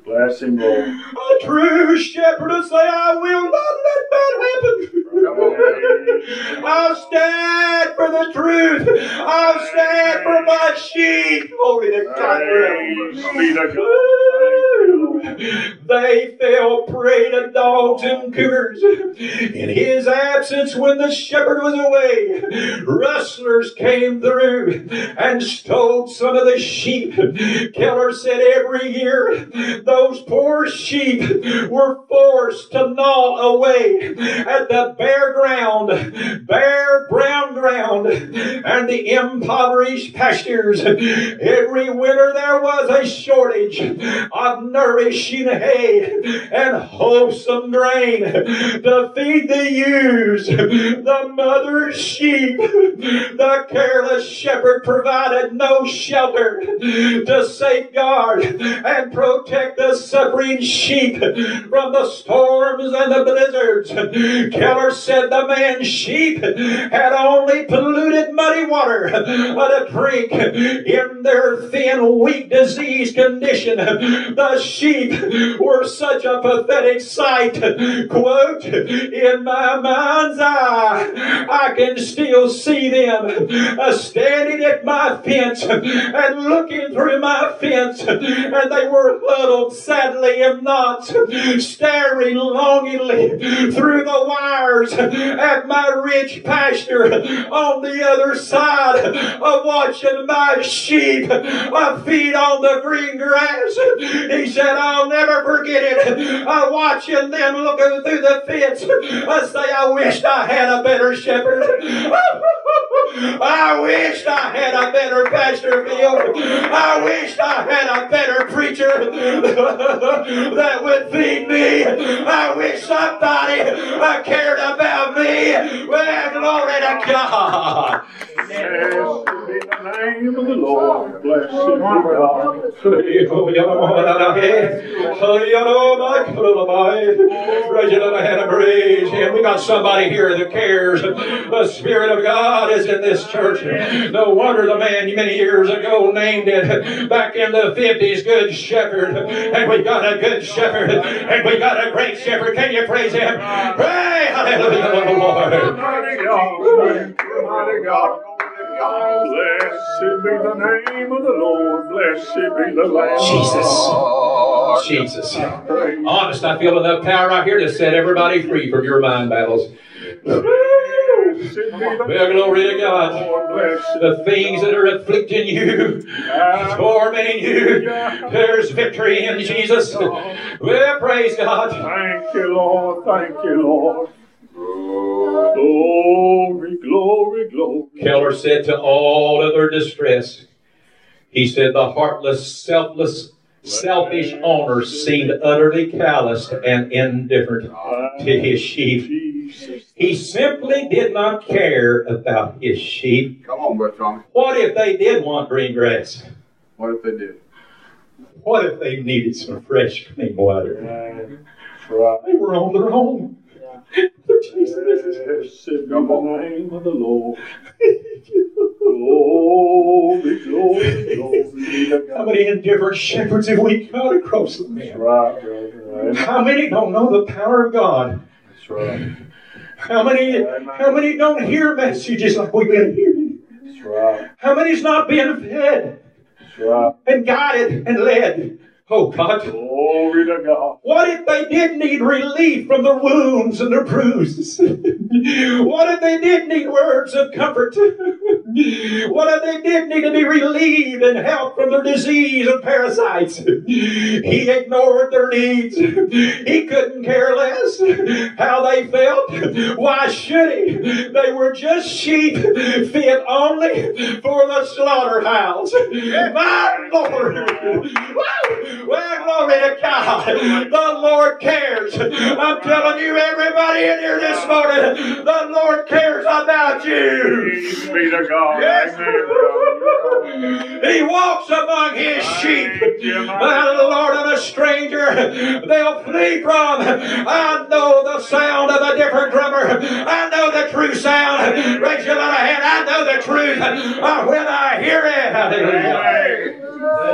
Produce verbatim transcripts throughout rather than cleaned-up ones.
Bless him, Lord. A true shepherd will say, I will not let that happen. I'll stand for the truth. I'll stand for my sheep. Glory to God. Be to God. They fell prey to dogs and cougars. In his absence, when the shepherd was away, rustlers came through and stole some of the sheep. Keller said every year those poor sheep were forced to gnaw away at the bare ground, bare brown ground, and the impoverished pastures. Every winter there was a shortage of nourishing hay and wholesome grain to feed the ewes, the mother sheep. The careless shepherd provided no shelter to safeguard and protect the suffering sheep from the storms and the blizzards. Keller said the man's sheep had only polluted muddy water to drink. In their thin, weak, diseased condition, the sheep were such a pathetic sight. Quote, in my mind's eye, I can still see them uh, standing at my fence and looking through my fence, and they were huddled sadly in knots, staring longingly through the wires at my rich pasture on the other side, of watching my sheep uh, feed on the green grass. He said, I'll never forget it. Uh, watching them looking through the fence, I say, I wished I had a better shepherd. I wished I had a better pasture field. I wished I had a better preacher that would feed me. I wish somebody uh, cared about me. Well, glory to God. Blessed be the name of the Lord. Blessed be God. Praise Him. We got somebody here that cares. The Spirit of God is in this church. No wonder the man many years ago named it back in the fifties, Good Shepherd. And we got a good shepherd. And we got a great shepherd. Can you praise Him? Pray, hallelujah, Lord. Mighty God, mighty God. Blessed be the name of the Lord. Blessed be the Lamb. Jesus. Jesus. Honest, I feel enough power right here to set everybody free from your mind battles. Well, glory to God. The things that are afflicting you, tormenting you, there's victory in Jesus. Well, praise God. Thank you, Lord. Thank you, Lord. Glory, glory, glory. Keller said to all of their distress, he said the heartless, selfless, selfish owner seemed utterly calloused and indifferent to his sheep. He simply did not care about his sheep. Come on, Brother Tommy. What if they did want green grass? What if they did? What if they needed some fresh, clean water? Right. They were on their own. They're chasing this. Blessed be the name of the Lord. Glory, glory, glory. How many indifferent shepherds have we got across the land? Right, right, right. How many don't know the power of God? That's right. How many, how many don't hear messages like we've been hearing? That's right. How many's not being fed That's right. and guided and led? Oh, God. Glory to God. What if they did need relief from their wounds and their bruises? What if they did need words of comfort? What if they did need to be relieved and help from their disease and parasites? He ignored their needs. He couldn't care less how they felt. Why should he? They were just sheep fit only for the slaughterhouse. My Lord! Well, glory to God. The Lord cares. I'm telling you, everybody in here this morning, the Lord cares about you. Praise be to God. Yes. Amen. He walks among His sheep. The Lord and a stranger they'll flee from. I know the sound of a different drummer. I know the true sound. Raise your little hand. I know the truth uh, when I hear it. Hallelujah.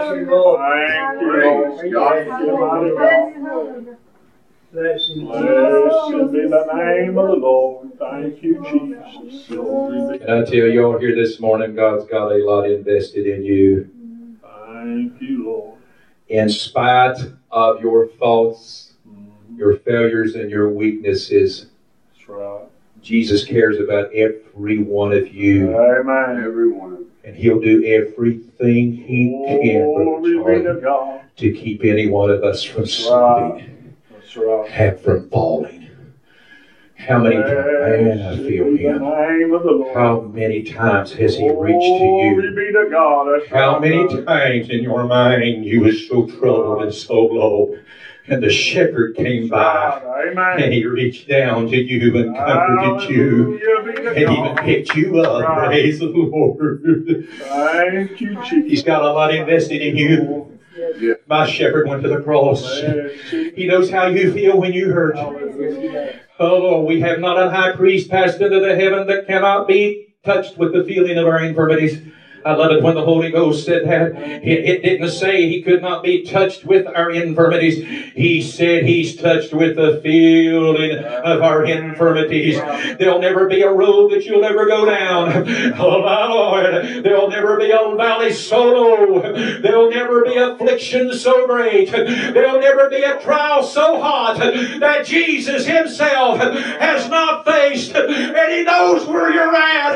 Thank you, Lord. Thank you, mighty God. Blessed be the name of the Lord. Thank you, Jesus. Can I tell y'all here this morning, God's got a lot invested in you. Thank you, Lord. In spite of your faults, your failures, and your weaknesses, That's right. Jesus cares about every one of you. Amen. Every one of them. And He'll do everything He can, Brother Glory be to Charlie, God. to keep any one of us from That's slipping right. That's right. and from falling. How many times, man, I feel Blessed be the Him. name of the Lord. How many times has He reached to Glory you? be to God. That's How right. many times in your mind you was so troubled and so low, and the shepherd came by Amen. and He reached down to you and comforted you Hallelujah be to and even God. picked you up. Right. Praise the Lord. Thank you, Jesus. He's got a lot invested in you. Yeah. My shepherd went to the cross. Blessed He knows how you feel when you hurt. Oh Lord, we have not a high priest passed into the heaven that cannot be touched with the feeling of our infirmities. I love it when the Holy Ghost said that. It, it didn't say He could not be touched with our infirmities. He said He's touched with the feeling of our infirmities. There'll never be a road that you'll ever go down. Oh my Lord. There'll never be a valley so low. There'll never be affliction so great. There'll never be a trial so hot that Jesus Himself has not faced. And He knows where you're at.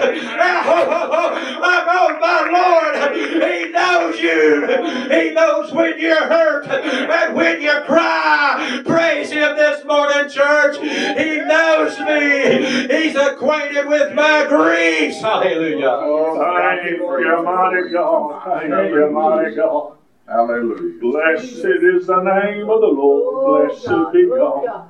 I know my Lord, He knows you. He knows when you're hurt and when you cry. Praise Him this morning, church. He knows me. He's acquainted with my griefs. Hallelujah. Thank you, mighty God. Thank you, mighty God. Hallelujah. Blessed is the name of the Lord. Blessed be God.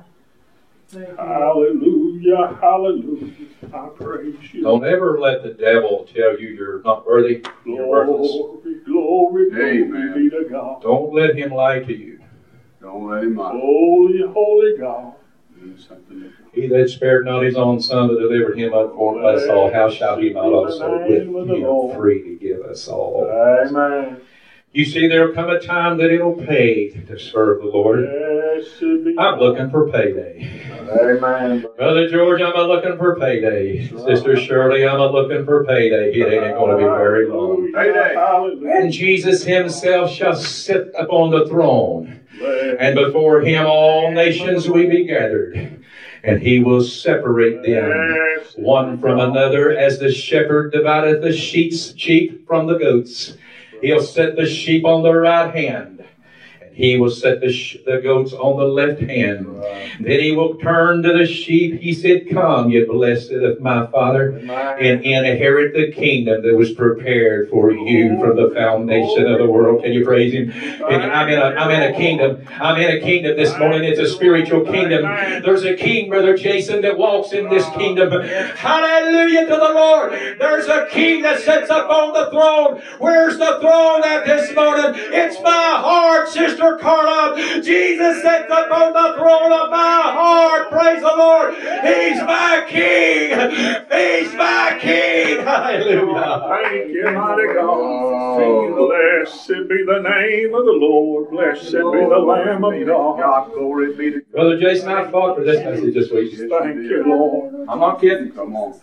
Hallelujah, hallelujah. I praise you. Don't ever let the devil tell you you're not worthy, you're worthless. Glory, glory, glory Amen. be to God. Don't let him lie to you. Don't let him out. Holy, holy God. Do something different. He that spared not his own son, but delivered him up for us all, how shall he not also with him freely give us all? Amen. You see, there'll come a time that it'll pay to serve the Lord. Blessed be I'm God. looking for payday. Amen. Brother George, I'm a looking for payday. Sister Shirley, I'm a looking for payday. It ain't going to be very long. Hallelujah, hallelujah. And Jesus Himself shall sit upon the throne, Blessed and before Him all nations will be gathered. And He will separate them one from another, as the shepherd divideth the sheep's sheep from the goats. He'll set the sheep on the right hand, and He will set the, sh- the goats on the left hand. Then He will turn to the sheep. He said, "Come, ye blessed of my Father, and inherit the kingdom that was prepared for you from the foundation of the world." Can you praise Him? And I'm in a, I'm in a kingdom. I'm in a kingdom this morning. It's a spiritual kingdom. There's a king, Brother Jason, that walks in this kingdom. Hallelujah to the Lord. There's a king that sits up on the throne. Where's the throne at this morning? It's my heart, Sister Carla. Jesus sits up on the throne of my heart. Praise the Lord. He's my king. He's my king. Hallelujah. Thank you, mighty God. Blessed be the name of the Lord. Blessed be the Lamb of God. Glory be to God. Brother Jason, I fought for this message this week. Thank you, Lord. I'm not kidding. Come on.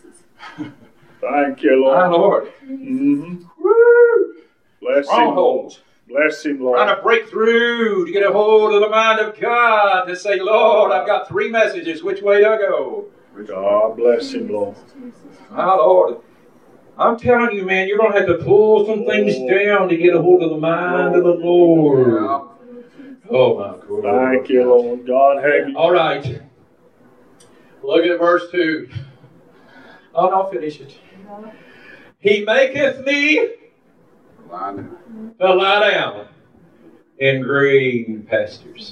Thank you, My Lord. Lord. Mm-hmm. Woo! Bless Him, Strongholds. Bless Him, Lord. Trying to break through to get a hold of the mind of God to say, "Lord, I've got three messages. Which way do I go?" God bless Him, Lord. My Lord. I'm telling you, man, you're going to have to pull some things down to get a hold of the mind of the Lord. Oh, my God. Thank you, Lord. God have you. All right. Look at verse two. Oh, no, I'll finish it. He maketh me Line to lie down in green pastures.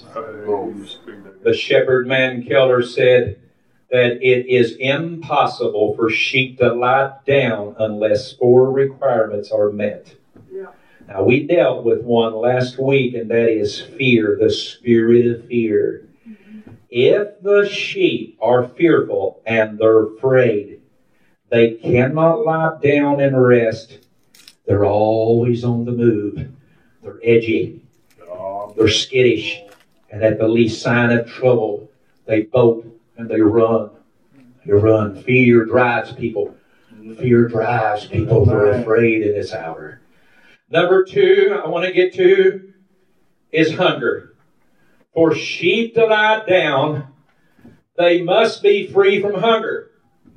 The shepherd man Keller said that it is impossible for sheep to lie down unless four requirements are met. Yeah. Now, we dealt with one last week, and that is fear, the spirit of fear. Mm-hmm. If the sheep are fearful and they're afraid, they cannot lie down and rest. They're always on the move. They're edgy. God. They're skittish. And at the least sign of trouble, they bolt and they run. They run. Fear drives people. Fear drives people. They're afraid in this hour. Number two, I want to get to is hunger. For sheep to lie down, they must be free from hunger.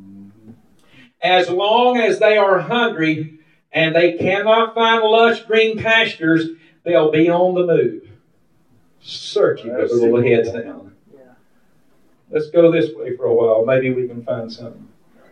As long as they are hungry and they cannot find lush green pastures, they'll be on the move, searching for the little heads down. Let's go this way for a while. Maybe we can find something.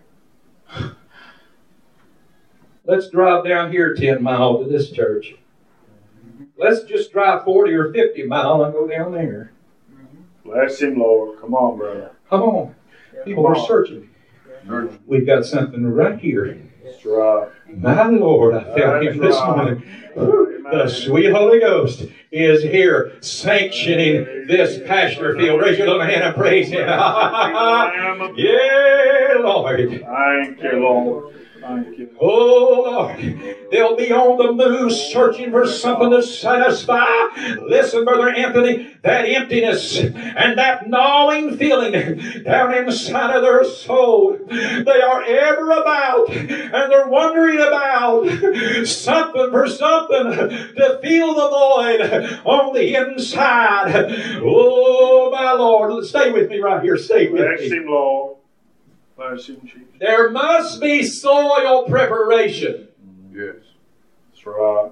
Let's drive down here ten miles to this church. Let's just drive forty or fifty miles and go down there. Bless him, Lord. Come on, brother. Come on. People are searching. We've got something right here. That's right. My Lord, I felt Him this morning. The sweet Holy Ghost is here sanctioning this pasture field. Raise your little hand and praise Him. Yeah, Lord. Thank you, Lord. Thank you. Oh, Lord. They'll be on the move searching for something to satisfy. Listen, Brother Anthony, that emptiness and that gnawing feeling down inside of their soul, they are ever about and they're wondering about something for something to fill the void on the inside. Oh, my Lord. Stay with me right here. Stay with Bless me. him, Lord. Bless him, Jesus. There must be soil preparation. Yes. That's right.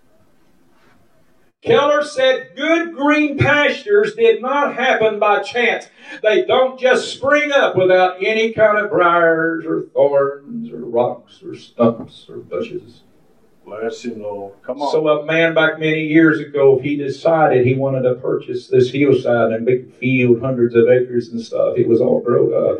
Keller said good green pastures did not happen by chance. They don't just spring up without any kind of briars or thorns or rocks or stumps or bushes. Bless him, Lord. Come on. So a man back many years ago, he decided he wanted to purchase this hillside and big field, hundreds of acres and stuff. It was all grown up.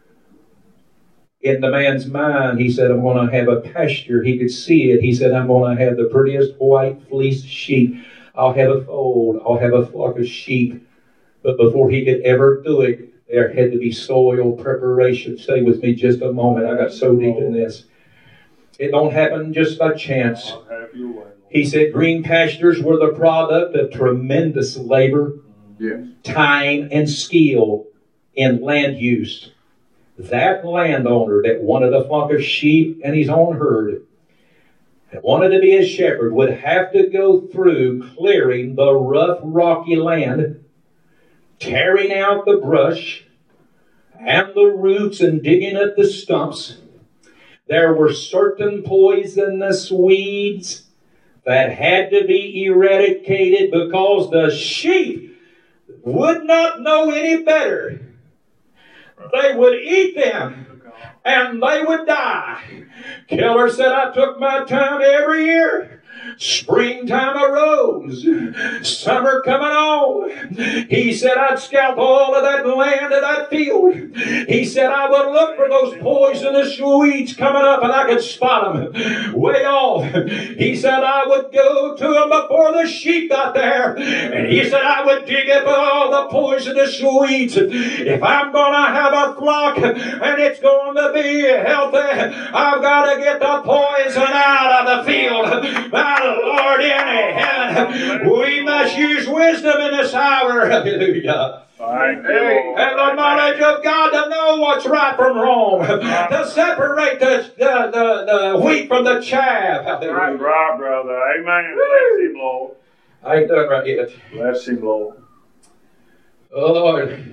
In the man's mind, he said, I'm going to have a pasture. He could see it. He said, I'm going to have the prettiest white fleeced sheep. I'll have a fold. I'll have a flock of sheep. But before he could ever do it, there had to be soil preparation. Stay with me just a moment. I got so deep in this. It don't happen just by chance. I'll have your way, Lord. He said green pastures were the product of tremendous labor, Yes. time, and skill in land use. That landowner that wanted a flock of sheep and his own herd, that wanted to be a shepherd, would have to go through clearing the rough, rocky land, tearing out the brush and the roots and digging up the stumps. There were certain poisonous weeds that had to be eradicated because the sheep would not know any better. They would eat them and they would die. Keller said, I took my time every year. Springtime arose. Summer coming on. He said, I'd scalp all of that land of that field. He said, I would look for those poisonous weeds coming up and I could spot them way off. He said, I would go to them before the sheep got there. And he said, I would dig up all the poisonous weeds. If I'm going to have a flock and it's going to be healthy, I've got to get the poison out of the field. My Lord in heaven, we must use wisdom in this hour. Hallelujah. Thank you, Lord. And the knowledge of God to know what's right from wrong. To separate the, the, the, the wheat from the chaff. That's Hallelujah. right, brother. Amen. Bless him, Lord. I ain't done right yet. Bless him, Lord. Oh, Lord.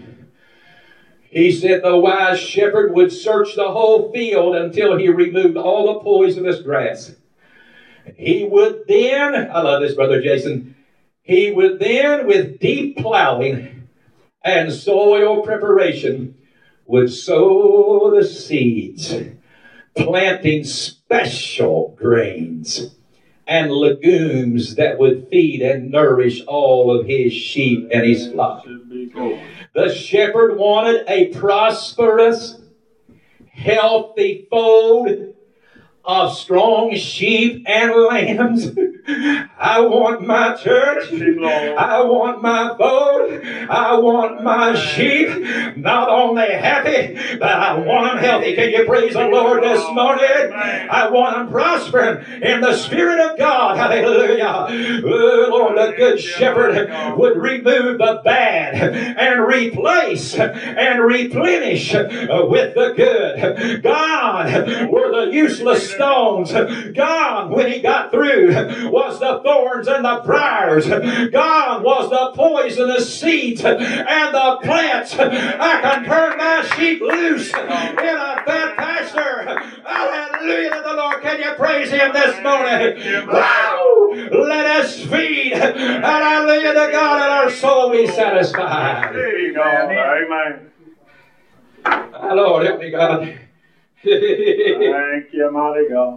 He said the wise shepherd would search the whole field until he removed all the poisonous grass. He would then, I love this, Brother Jason, he would then, with deep plowing and soil preparation, would sow the seeds, planting special grains and legumes that would feed and nourish all of his sheep and his flock. The shepherd wanted a prosperous, healthy fold of strong sheep and lambs. I want my church. I want my vote. I want my sheep not only happy, but I want them healthy. Can you praise the Lord this morning? I want them prospering in the Spirit of God. Hallelujah. Oh, Lord, the Good Shepherd would remove the bad and replace and replenish with the good. God were the useless stones. God, when he got through, was the thorns and the briars. God was the poisonous seeds and the plants. I can turn my sheep loose in a fat pasture. Hallelujah to the Lord. Can you praise him this morning? Wow! Let us feed. Hallelujah to God, and our soul be satisfied. Amen. My Lord, help me, God. Thank you, mighty God.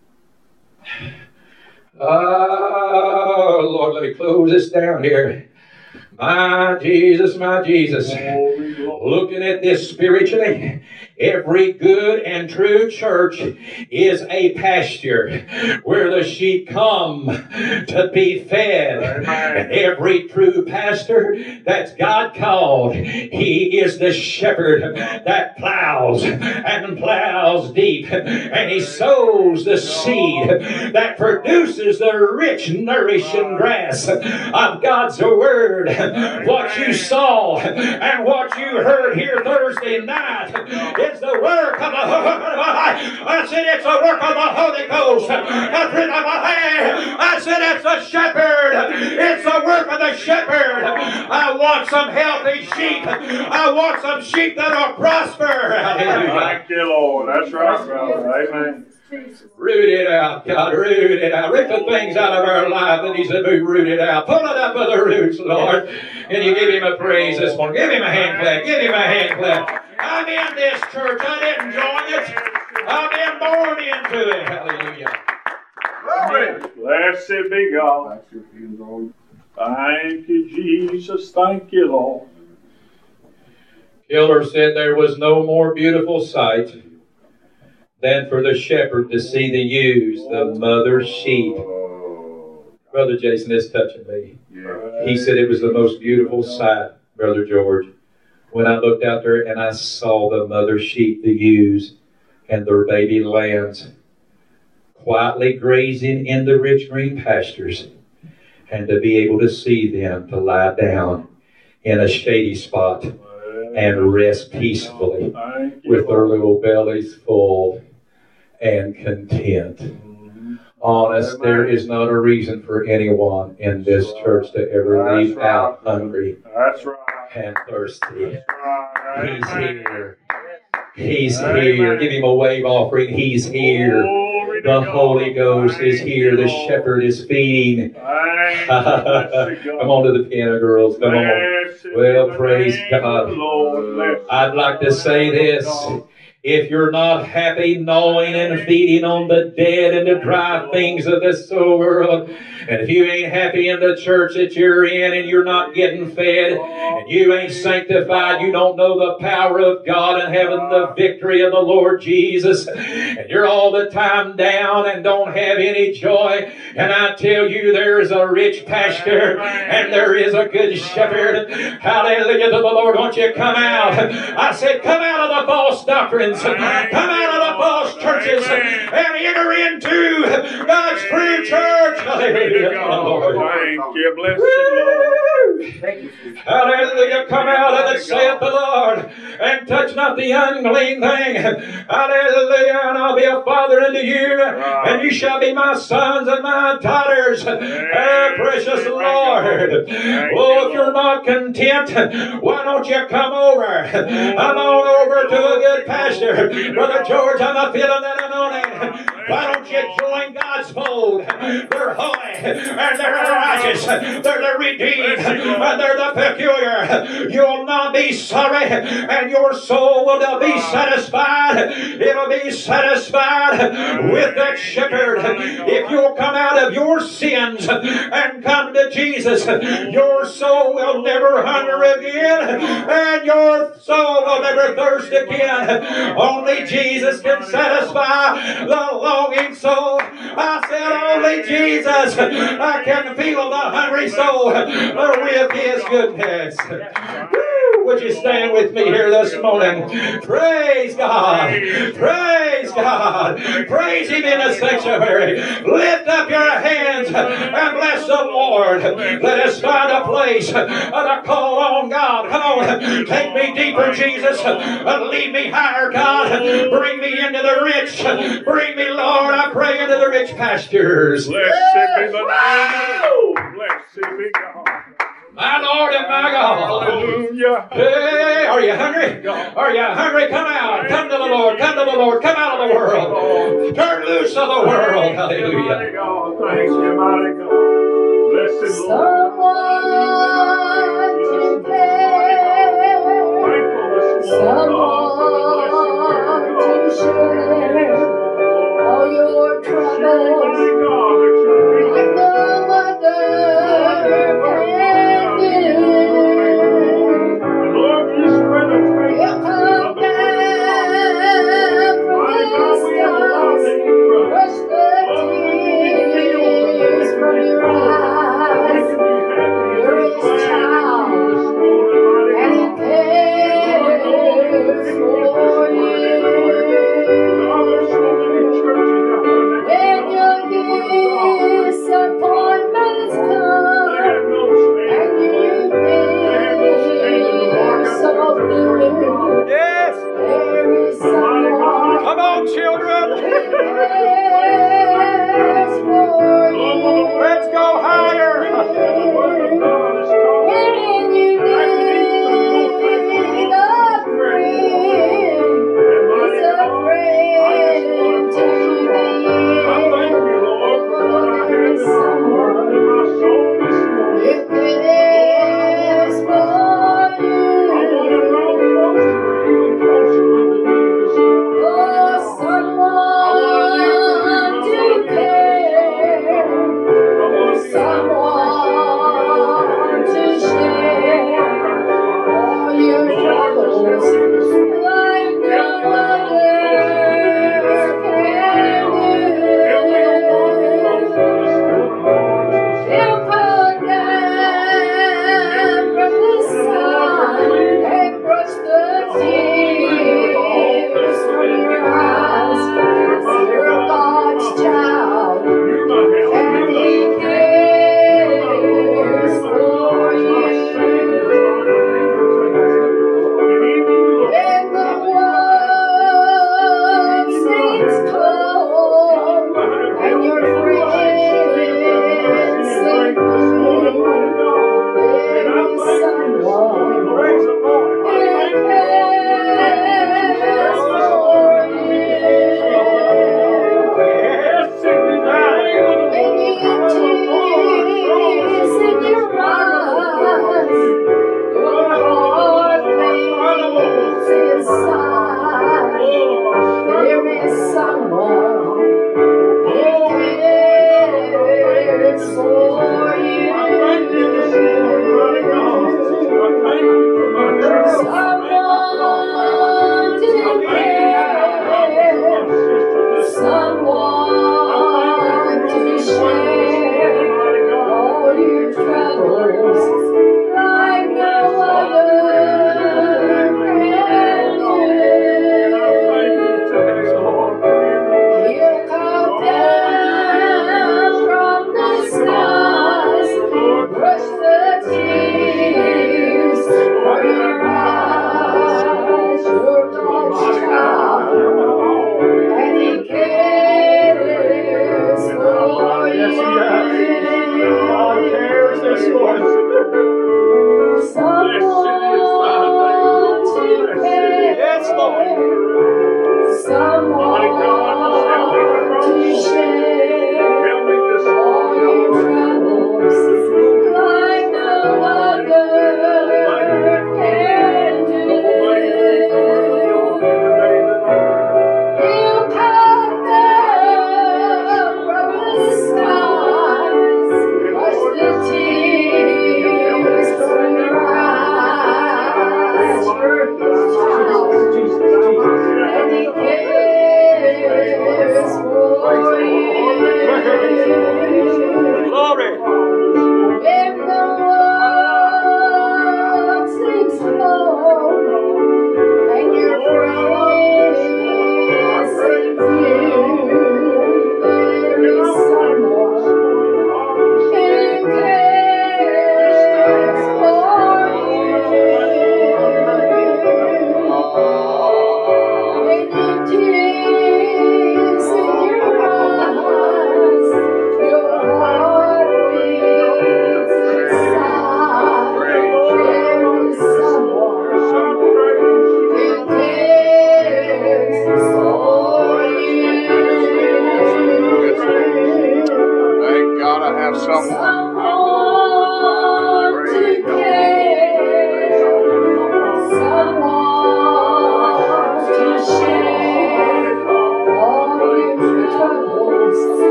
Oh, Lord, let me close this down here. My Jesus, my Jesus. Looking at this spiritually, every good and true church is a pasture where the sheep come to be fed. And every true pastor that's God called, he is the shepherd that plows and plows deep. And he sows the seed that produces the rich, nourishing grass of God's word. What you saw and what you heard here Thursday night is the work of the I said it's the work of the Holy Ghost. I said it's the shepherd. It's the work of the shepherd. I want some healthy sheep. I want some sheep that are prosper. Thank you, Lord. That's right, brother. Amen. Root it out, God. Root it out. Root the things out of our life that needs to be rooted out. Pull it up by the roots, Lord. And you give him a praise this morning. Give him a hand clap. Give him a hand clap. I'm in this church. I didn't join it. I've been born into it. Hallelujah. Glory. Blessed be God. Thank you, Jesus. Thank you, Lord. Keller said there was no more beautiful sight than for the shepherd to see the ewes, the mother sheep. Brother Jason is touching me. He said it was the most beautiful sight, Brother George, when I looked out there and I saw the mother sheep, the ewes, and their baby lambs quietly grazing in the rich green pastures, and to be able to see them to lie down in a shady spot and rest peacefully with their little bellies full and content. Honest, there is not a reason for anyone in this church to ever leave out hungry and thirsty. He's here. He's here. Give him a wave offering. He's here. The Holy Ghost is here. The shepherd is feeding. Come on to the piano, girls. Come on. Well, praise God. I'd like to say this. If you're not happy gnawing and feeding on the dead and the dry things of this world, and if you ain't happy in the church that you're in and you're not getting fed, and you ain't sanctified, you don't know the power of God and having the victory of the Lord Jesus, and you're all the time down and don't have any joy, and I tell you there is a rich pasture and there is a good shepherd. Hallelujah to the Lord. Won't you come out? I said come out of the false doctrines. Come out of the false churches and enter into God's true church. Hallelujah. Thank you, blessed Lord. Hallelujah. Come out of it, saith the Lord, and touch not the unclean thing. Hallelujah. And I'll be a father unto you, and you shall be my sons and my daughters. Oh, precious Lord. Oh, if you're not content, why don't you come over? Come on over to a good pasture. Brother George, I'm a feeling that anointing. Why don't you join God's fold? They're holy, and they're righteous, they're the redeemed, and they're the peculiar. You'll not be sorry, and your soul will be satisfied. It'll be satisfied with that shepherd. If you'll come out of your sins and come to Jesus, your soul will never hunger again, and your soul will never thirst again. Only Jesus can satisfy the longing soul. I said, only Jesus I can feel the hungry soul with His goodness. Woo! Would you stand with me here this morning? Praise God. Praise God. Praise Him in the sanctuary. Lift up your hands and bless the Lord. Let us find a place to call on God. Come on. Take me deeper, Jesus. Lead me higher, God. Bring me into the rich. Bring me, Lord, I pray, into the rich pastures. Blessed be the name of the Lord. Blessed be God. My Lord and my God. Hallelujah. Hey, are you hungry? Are you hungry? Come out. Come to the Lord. Come to the Lord. Come out of the world. Turn loose of the world. Hallelujah. Mighty God. Thank you, mighty God. Blessed Someone today, someone to share all your troubles like no other can do. You come down from the stars, brush the tears from your eyes. You're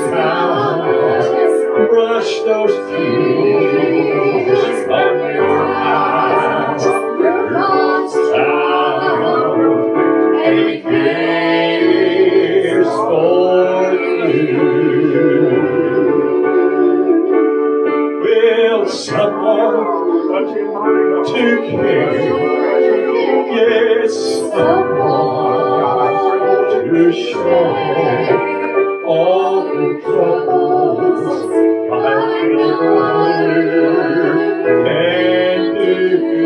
down, brush those tears from your eyes. Your God's child, and He cares for you. Will someone to care? Yes, someone to share all the troubles my Father can do.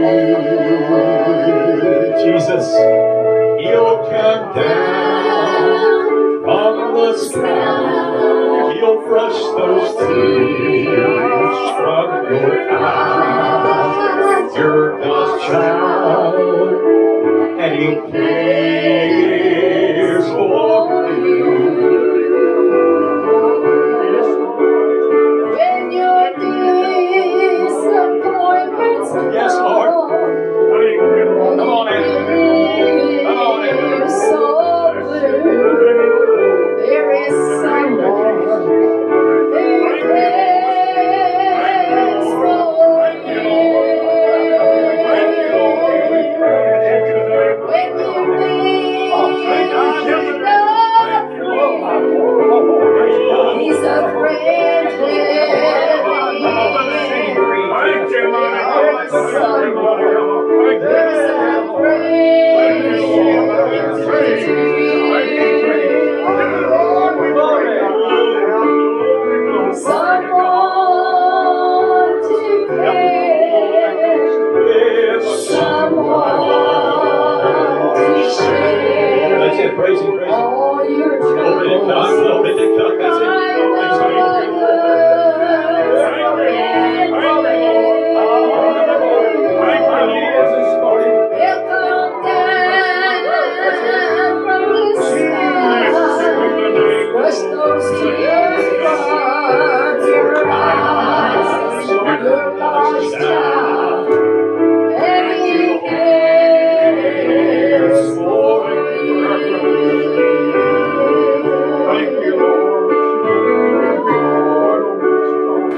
Jesus, He'll come down from the sky. He'll brush those tears from your eyes. You're God's child, and He